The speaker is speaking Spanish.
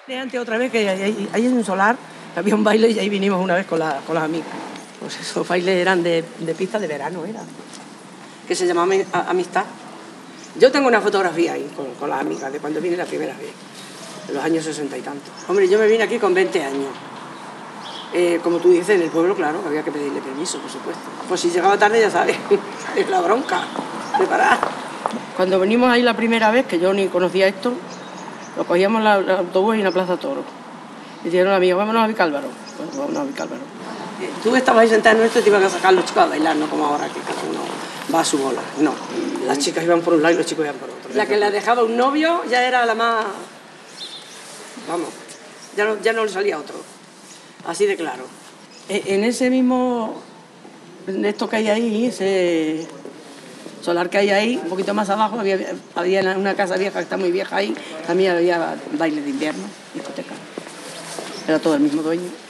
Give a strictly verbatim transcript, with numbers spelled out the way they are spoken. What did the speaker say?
Antes otra vez que ahí hay un solar, había un baile y ahí vinimos una vez con, la, con las amigas. Pues esos bailes eran de, de pista de verano, era. Que se llamaba Amistad. Yo tengo una fotografía ahí con, con las amigas de cuando vine la primera vez, en los años sesenta y tantos. Hombre, yo me vine aquí con veinte años. Eh, como tú dices, en el pueblo, claro, había que pedirle permiso, por supuesto. Pues si llegaba tarde, ya sabes, es la bronca, preparar. Cuando venimos ahí la primera vez, que yo ni conocía esto, lo cogíamos la, el autobús y en la Plaza Toro. Y dijeron a mí, vámonos a Vicálvaro. Bueno, vámonos a Vicálvaro. Eh, tú estabas ahí sentada en esto y te iban a sacar los chicos a bailar, no como ahora que cada uno va a su bola. No, las chicas iban por un lado y los chicos iban por otro. La que la dejaba un novio ya era la más... Vamos, ya no, ya no le salía otro. Así de claro. En ese mismo... En esto que hay ahí, ese solar que hay ahí, un poquito más abajo, había, había una casa vieja que está muy vieja ahí, también había baile de invierno, discoteca. Era todo el mismo dueño.